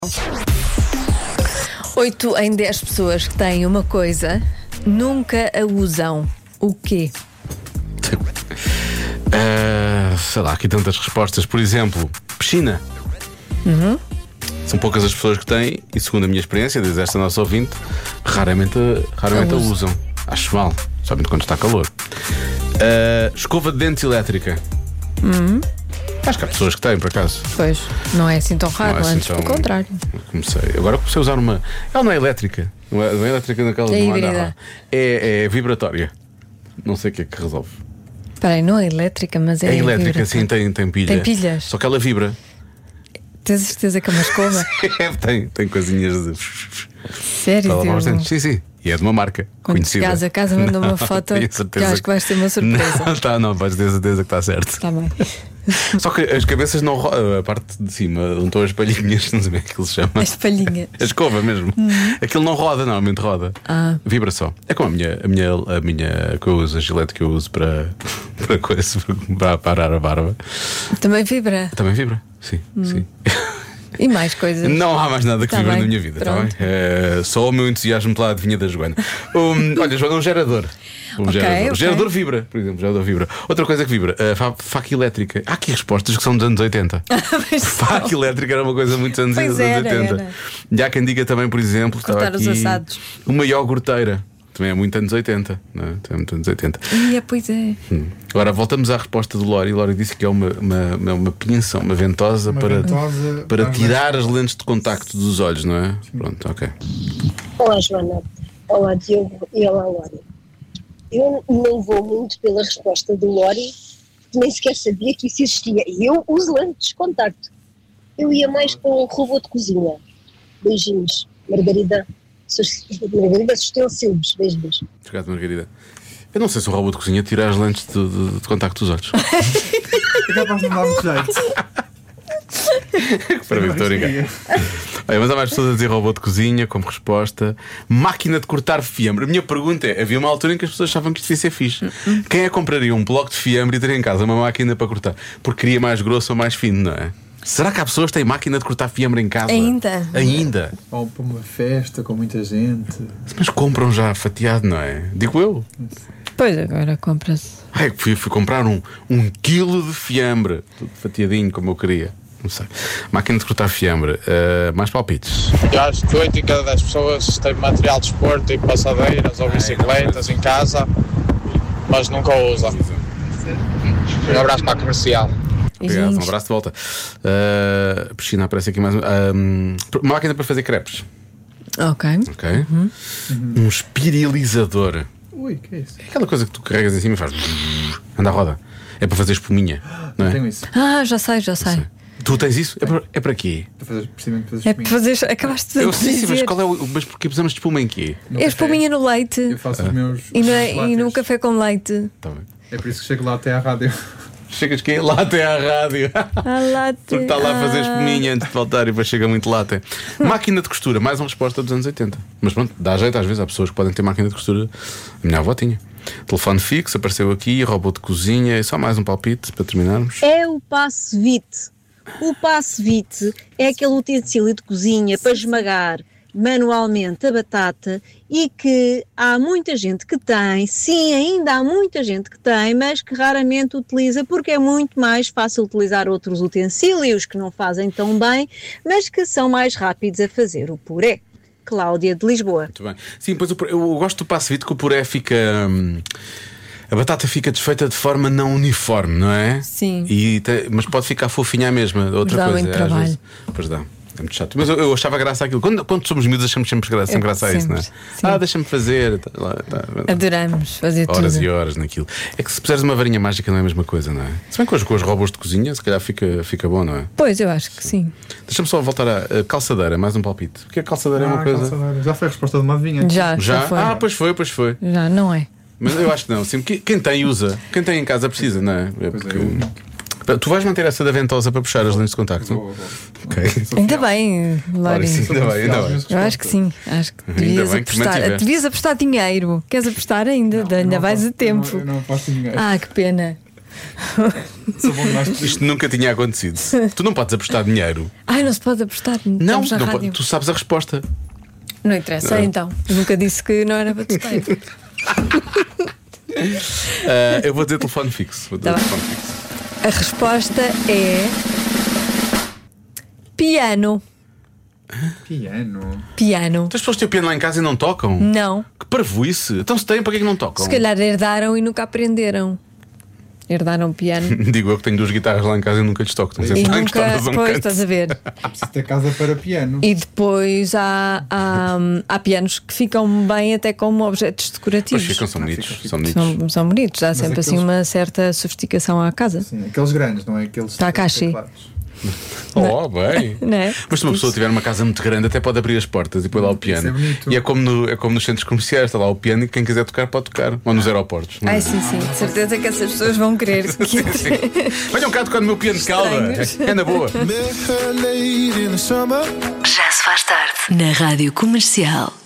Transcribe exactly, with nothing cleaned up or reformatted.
oito em dez pessoas que têm uma coisa nunca a usam. O quê? Uh, sei lá, aqui tantas respostas. Por exemplo, piscina. Uhum. São poucas as pessoas que têm, e segundo a minha experiência, diz esta nossa ouvinte, raramente, raramente a, a usam. Acho mal, somente quando está calor. Uh, escova de dentes elétrica. Uhum. Acho que há pessoas que têm, por acaso. Pois, não é assim tão raro, é assim antes tão... pelo contrário. Comecei. Agora comecei a usar uma. Ela não é elétrica. Não é, não é elétrica naquelas é não híbrida. É, é vibratória. Não sei o que é que resolve. Espera aí, não é elétrica, mas é. É elétrica, vibratória. sim, tem, tem pilha. Tem pilhas. Só que ela vibra. Tens certeza que é uma escova? tem, tem coisinhas de. Sério? Sim, sim. E é de uma marca Quando conhecida. chegares a casa, manda uma foto que acho que vai ser uma surpresa. Não, tá, não, vais ter certeza que está certo. Está bem. Só que as cabeças não rodam, a parte de cima, onde estão as palhinhas, não sei bem o que aquilo se chama. As palhinhas. A escova mesmo. Uhum. Aquilo não roda, normalmente roda. Ah. Vibra só. É como a minha, a minha, a minha que eu uso, a gilete que eu uso para, para, coisa, para parar a barba. Também vibra. Também vibra, sim, hum. sim. E mais coisas. Não há mais nada que tá vibra bem. na minha vida, tá bem? É, só o meu entusiasmo pela adivinha da Joana. Um, olha, Joana, um gerador. Um okay, gerador. okay. O gerador vibra, por exemplo, o gerador vibra. Outra coisa que vibra, a faca elétrica. Há aqui respostas que são dos anos oitenta. Faca elétrica era uma coisa muito dos anos, anos era, oitenta. Era. E há quem diga também, por exemplo, cortar aqui, os assados. Uma iogurteira. Também é muito anos oitenta, não é? Também é muito anos oitenta. Ia, pois é. Hum. Agora voltamos à resposta do Lori. Lori disse que é uma, uma, uma pinção, uma ventosa, uma para, ventosa para tirar as lentes de contacto dos olhos, não é? Sim. Pronto, ok. Olá, Joana. Olá, Diogo. E olá, Lori. Eu não vou muito pela resposta do Lori, nem sequer sabia que isso existia. E eu uso lentes de contacto. Eu ia mais para um robô de cozinha. Beijinhos. Margarida. Margarida Sustensílios. Beijinhos. Obrigado, Margarida. Eu não sei se o robô de cozinha tira as lentes de, de, de contacto dos olhos. É capaz de não dar muito jeito. Para mim, estou a brincar. Olha, mas há mais pessoas a dizer robô de cozinha como resposta. Máquina de cortar fiambre. A minha pergunta é: havia uma altura em que as pessoas achavam que isto ia ser fixe. Quem é que compraria um bloco de fiambre e ter em casa uma máquina para cortar? Porque queria mais grosso ou mais fino, não é? Será que há pessoas que têm máquina de cortar fiambre em casa? Ainda? Ainda? Ou para uma festa com muita gente. Mas compram já fatiado, não é? Digo eu. Pois, agora compra-se. Ai, fui, fui comprar um, um quilo de fiambre, tudo fatiadinho como eu queria. Não sei. Máquina de cortar fiambre. Uh, mais palpites. Eu acho que oito em cada dez pessoas têm material de esporte, tipo passadeiras ou bicicletas em casa, mas nunca usa. Um abraço para a comercial. Obrigado, um abraço de volta. Uh, piscina, aparece aqui mais. Uh, uma máquina para fazer crepes. Ok. Ok. Uhum. Um espirilizador. Ui, que é isso? É aquela coisa que tu carregas em cima e faz. Anda à roda. É para fazer espuminha. Não é? Tenho isso. Ah, já sei, já sei. sei. Tu tens isso? É para, é para quê? Para fazer, precisamente para fazer é para fazer. Acabaste de eu dizer. sim, mas qual é o. Mas porque precisamos de espuma em quê? É espuminha no leite. Eu faço ah. os meus. E, os no, meus e no café com leite. Tá bem. É por isso que chego lá até à rádio. Chegas que lá até à rádio. A latte. Porque está lá a fazer espuminha antes de voltar e depois chega muito latte. Máquina de costura, mais uma resposta dos anos oitenta. Mas pronto, dá jeito às vezes. Há pessoas que podem ter máquina de costura. A minha avó tinha. Telefone fixo, apareceu aqui. Robô de cozinha. E só mais um palpite para terminarmos. É o passe-vite. O passe-vite é aquele utensílio de cozinha para esmagar manualmente a batata e que há muita gente que tem, sim, ainda há muita gente que tem, mas que raramente utiliza porque é muito mais fácil utilizar outros utensílios que não fazem tão bem, mas que são mais rápidos a fazer o puré. Cláudia de Lisboa. Muito bem. Sim, pois eu, eu gosto do passe-vite que o puré fica... Hum, a batata fica desfeita de forma não uniforme, não é? Sim. E te, mas pode ficar fofinha a mesma. Outra dá coisa. Muito trabalho. Vezes, pois dá. É muito chato. Mas eu, eu achava graça àquilo. Quando, quando somos miúdos, achamos sempre graça, sempre graça a isso, não é? Sim. Ah, deixa-me fazer. Tá, lá, tá, adoramos fazer horas tudo. e horas naquilo. É que se puseres uma varinha mágica não é a mesma coisa, não é? Se bem que hoje com os robôs de cozinha, se calhar fica, fica bom, não é? Pois, eu acho que sim. Deixa-me só voltar à a calçadeira, mais um palpite. Porque a calçadeira ah, é uma coisa. Calçadeira. Já foi a resposta de uma adivinha. Já, já, já foi. Ah, pois foi, pois foi. Já, não é? Mas eu acho que não. Sim, quem tem usa. Quem tem em casa precisa, não é? É porque... Tu vais manter essa da ventosa para puxar as lentes de contacto? Vou, vou. Okay. Ainda bem, Lori. Ainda bem, ainda bem. Eu acho que sim. Acho que devias apostar. Devias apostar dinheiro. Queres apostar ainda? Não, ainda não vais aposto, a tempo. Eu não, eu não aposto dinheiro. Ah, que pena. Sou bom demais. Isto nunca tinha acontecido. Tu não podes apostar dinheiro. Ai, não se pode apostar. Não, Estamos na não rádio. pode- tu sabes a resposta. Não interessa, Não. então. Eu nunca disse que não era batuteiro. Ah, eu vou dizer telefone fixo. Vou dizer Tá bem. telefone fixo. A resposta é. Piano. Piano. Piano. Então as pessoas têm o piano lá em casa e não tocam? Não. Que parvoíce. Então se têm, para que é que não tocam? Se calhar herdaram e nunca aprenderam. Herdaram piano. Digo eu que tenho duas guitarras lá em casa e nunca lhes toco. Estão E sempre lá nunca. encostadas a um Pois, canto. estás a ver. Preciso ter casa para piano. E depois há, há, há pianos que ficam bem até como objetos Pois decorativos. ficam, são Ah, bonitos. fica, fica. São bonitos. São, são bonitos, há sempre assim aqueles- uma certa sofisticação à casa. Sim, aqueles grandes, não é aqueles Takashi. teclados. Oh, bem. Não é? Mas se uma pessoa tiver uma casa muito grande, até pode abrir as portas e pôr lá o piano. Isso é bonito. E é como, no- é como nos centros comerciais, está lá o piano e quem quiser tocar pode tocar. Ou nos aeroportos. não é? Ai, sim, sim, de certeza que essas pessoas vão querer que entre. Venham cá tocar no meu piano de calda. Estranhos. É na boa. Já se faz tarde na Rádio Comercial.